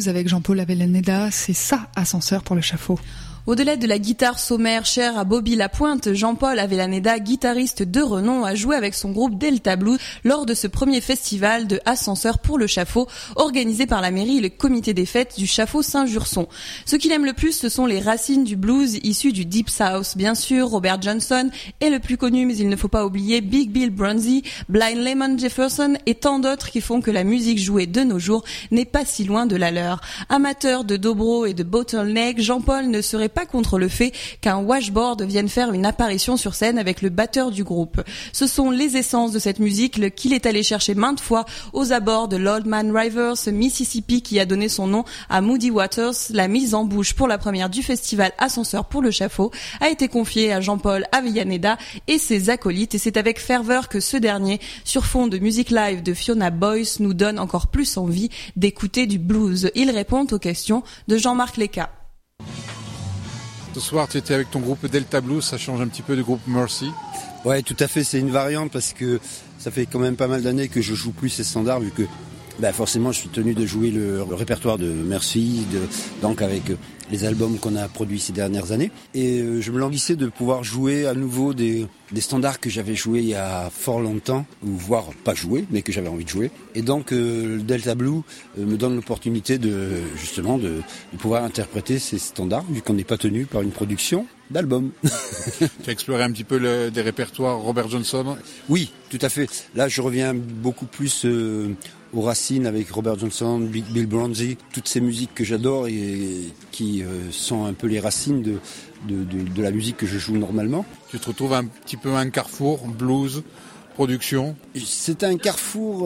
Blues avec Jean-Paul Avellaneda, c'est ça, Ascenseur pour l'échafaud. Au-delà de la guitare sommaire chère à Bobby Lapointe, Jean-Paul Avellaneda, guitariste de renom, a joué avec son groupe Delta Blues lors de ce premier festival de Ascenseur pour le Chaffaut, organisé par la mairie et le comité des fêtes du Chaffaut Saint-Jurson. Ce qu'il aime le plus, ce sont les racines du blues issus du Deep South. Bien sûr, Robert Johnson est le plus connu, mais il ne faut pas oublier Big Bill Broonzy, Blind Lemon Jefferson et tant d'autres qui font que la musique jouée de nos jours n'est pas si loin de la leur. Amateur de dobro et de bottleneck, Jean-Paul ne serait pas contre le fait qu'un washboard vienne faire une apparition sur scène avec le batteur du groupe. Ce sont les essences de cette musique qu'il est allé chercher maintes fois aux abords de l'Old Man River, ce Mississippi qui a donné son nom à Moody Waters. La mise en bouche pour la première du festival Ascenseur pour le Chaffaut a été confiée à Jean-Paul Avellaneda et ses acolytes, et c'est avec ferveur que ce dernier, sur fond de musique live de Fiona Boyce, nous donne encore plus envie d'écouter du blues. Il répond aux questions de Jean-Marc Leca. Ce soir, tu étais avec ton groupe Delta Blues, ça change un petit peu du groupe Mercy. Ouais, tout à fait, c'est une variante parce que ça fait quand même pas mal d'années que je joue plus ces standards, vu que forcément je suis tenu de jouer le répertoire de Mercy, donc avec les albums qu'on a produits ces dernières années. Et je me languissais de pouvoir jouer à nouveau des standards que j'avais joués il y a fort longtemps, ou voire pas joués, mais que j'avais envie de jouer. Et donc le Delta Blues me donne l'opportunité de pouvoir interpréter ces standards, vu qu'on n'est pas tenu par une production d'album. Tu as exploré un petit peu des répertoires Robert Johnson? Oui, tout à fait. Là, je reviens beaucoup plus aux racines avec Robert Johnson, Big Bill Broonzy, toutes ces musiques que j'adore et qui sont un peu les racines de la musique que je joue normalement. Tu te retrouves un petit peu un carrefour, blues, production? C'est un carrefour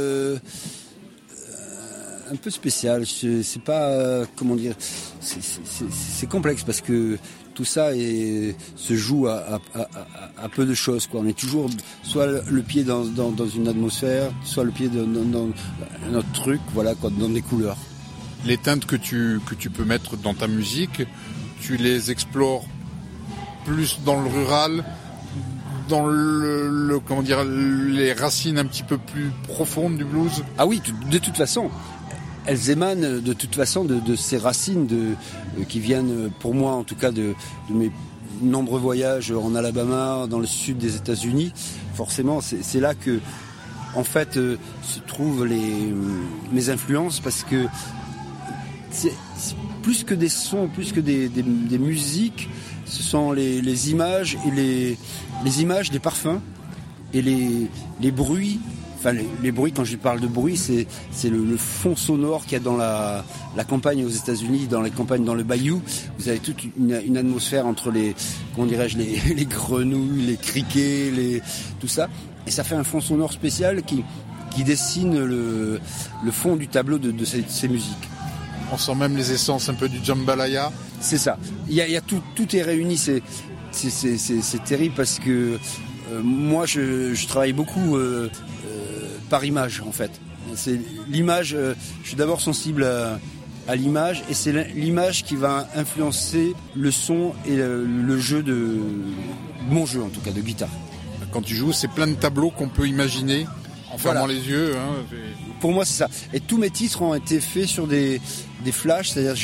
un peu spécial. C'est pas comment dire. C'est complexe parce que tout ça se joue à peu de choses, quoi. On est toujours soit le pied dans une atmosphère, soit le pied dans un autre truc, voilà, quoi, dans des couleurs. Les teintes que tu peux mettre dans ta musique, tu les explores plus dans le rural, dans comment dire, les racines un petit peu plus profondes du blues? Ah oui, de toute façon. Elles émanent de toute façon de ces racines qui viennent, pour moi en tout cas, de mes nombreux voyages en Alabama, dans le sud des États-Unis. Forcément, c'est là que, en fait, se trouvent mes influences, parce que c'est plus que des sons, plus que des musiques, ce sont les images et les images des parfums et les bruits. Enfin, les bruits, quand je parle de bruit, c'est le fond sonore qu'il y a dans la campagne aux États-Unis, dans les campagnes, dans le bayou. Vous avez toute une atmosphère entre les grenouilles, les criquets, tout ça. Et ça fait un fond sonore spécial qui dessine le fond du tableau de ces musiques. On sent même les essences un peu du jambalaya. C'est ça. Il y a tout est réuni. C'est terrible parce que moi, je travaille beaucoup par image, en fait. C'est l'image. Je suis d'abord sensible à l'image, et c'est l'image qui va influencer le son et le jeu mon jeu, en tout cas, de guitare. Quand tu joues, c'est plein de tableaux qu'on peut imaginer en fermant les yeux. Hein. Pour moi, c'est ça. Et tous mes titres ont été faits sur des flashs, c'est-à-dire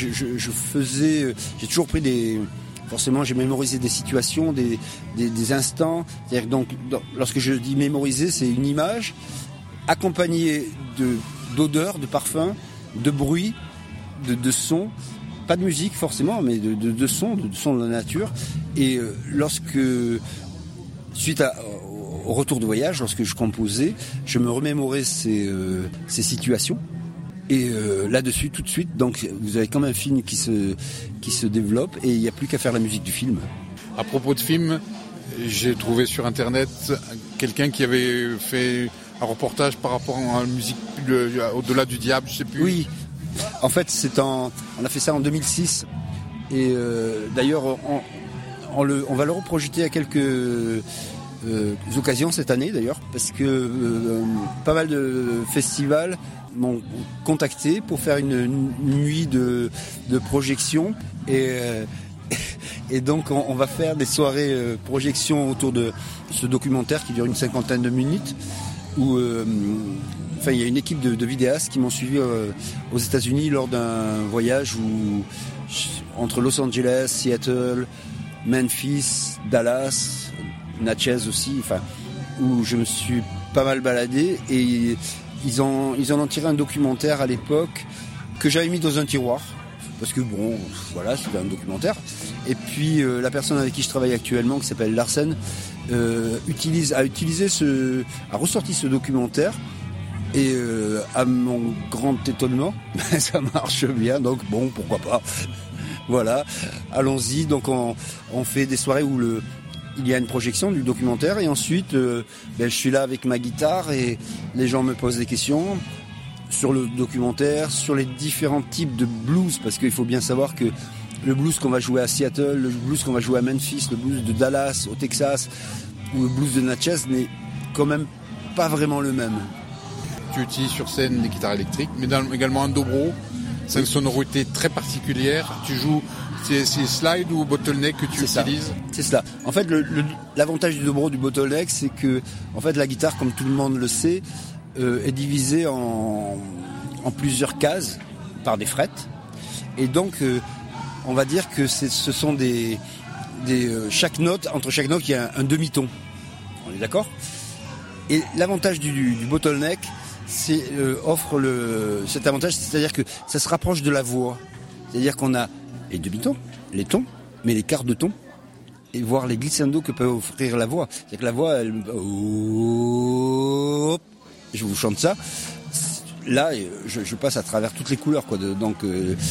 j'ai toujours pris forcément, j'ai mémorisé des situations, des instants. C'est-à-dire donc, lorsque je dis mémoriser, c'est une image accompagnée d'odeurs, de parfums, de bruits, de sons. Pas de musique forcément, mais de sons, de sons de la nature. Et suite au retour de voyage, lorsque je composais, je me remémorais ces situations. Et là-dessus, tout de suite, donc vous avez comme un film qui se développe, et il n'y a plus qu'à faire la musique du film. À propos de film, j'ai trouvé sur Internet quelqu'un qui avait fait un reportage par rapport à la musique Au-delà du diable, je sais plus. Oui, en fait, on a fait ça en 2006, et d'ailleurs, on va le reprojeter à quelques occasions cette année, d'ailleurs, parce que pas mal de festivals m'ont contacté pour faire une nuit de projection, et donc on va faire des soirées projection autour de ce documentaire qui dure une 50aine de minutes, où il y a une équipe de vidéastes qui m'ont suivi aux États-Unis lors d'un voyage entre Los Angeles, Seattle, Memphis, Dallas, Natchez aussi, où je me suis pas mal baladé, et ils en ont tiré un documentaire à l'époque que j'avais mis dans un tiroir parce que c'était un documentaire. Et puis la personne avec qui je travaille actuellement, qui s'appelle Larsen, a ressorti ce documentaire, et à mon grand étonnement, ça marche bien, donc pourquoi pas. Voilà, allons-y. Donc on fait des soirées où il y a une projection du documentaire, et ensuite je suis là avec ma guitare et les gens me posent des questions sur le documentaire, sur les différents types de blues, parce qu'il faut bien savoir que le blues qu'on va jouer à Seattle, le blues qu'on va jouer à Memphis, le blues de Dallas au Texas ou le blues de Natchez n'est quand même pas vraiment le même. Tu utilises sur scène des guitares électriques, mais également un dobro. C'est une sonorité très particulière. Tu joues, c'est slide ou bottleneck que tu utilises? C'est cela. En fait, l'avantage du dobro, du bottleneck, c'est que la guitare, comme tout le monde le sait, est divisée en plusieurs cases par des frettes. Et donc, on va dire que ce sont entre chaque note, il y a un demi-ton. On est d'accord? Et l'avantage du bottleneck, offre cet avantage, c'est-à-dire que ça se rapproche de la voix. C'est-à-dire qu'on a les demi-tons, les tons, mais les quarts de ton, et voir les glissando que peut offrir la voix. C'est-à-dire que la voix, je vous chante ça. Là, je passe à travers toutes les couleurs, quoi. Donc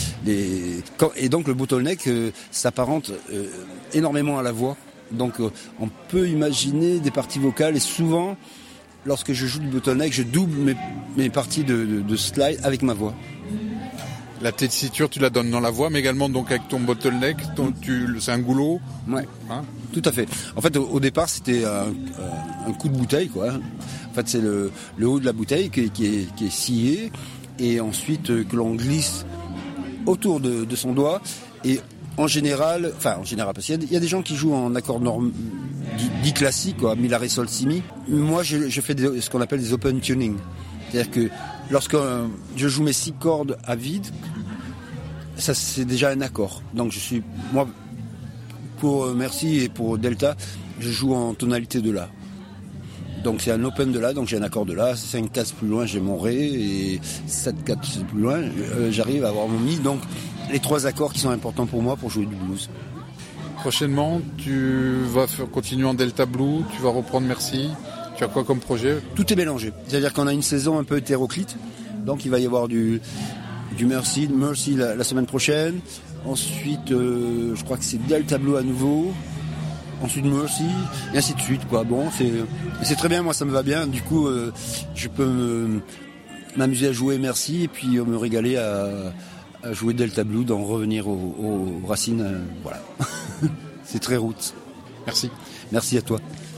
le bottleneck s'apparente énormément à la voix. Donc, on peut imaginer des parties vocales, et souvent, lorsque je joue du bottleneck, je double mes parties de slide avec ma voix. La tessiture, tu la donnes dans la voix, mais également donc avec ton bottleneck, c'est un goulot. Ouais, tout à fait. En fait, au départ, c'était un coup de bouteille, quoi. En fait, c'est le haut de la bouteille qui est scié, et ensuite que l'on glisse autour de son doigt. Et en général, parce qu'il y a des gens qui jouent en accord dit classique, quoi, mi, la, ré, sol, si, mi. Moi, je fais ce qu'on appelle des open tuning. C'est-à-dire que lorsque je joue mes 6 cordes à vide, ça c'est déjà un accord. Donc moi, pour Merci et pour Delta, je joue en tonalité de La. Donc c'est un open de La, donc j'ai un accord de La, 5 cases plus loin j'ai mon Ré, et 7 cases plus loin j'arrive à avoir mon Mi. Donc les 3 accords qui sont importants pour moi pour jouer du blues. Prochainement, tu vas continuer en Delta Blue, tu vas reprendre Merci. Tu as quoi comme projet? Tout est mélangé. C'est-à-dire qu'on a une saison un peu hétéroclite. Donc il va y avoir du Merci la semaine prochaine. Ensuite, je crois que c'est Delta Blue à nouveau. Ensuite Merci, et ainsi de suite, quoi. Bon, c'est très bien, moi ça me va bien. Du coup, je peux m'amuser à jouer Merci, et puis me régaler à jouer Delta Blue, d'en revenir aux racines. Voilà. C'est très roots. Merci. Merci à toi.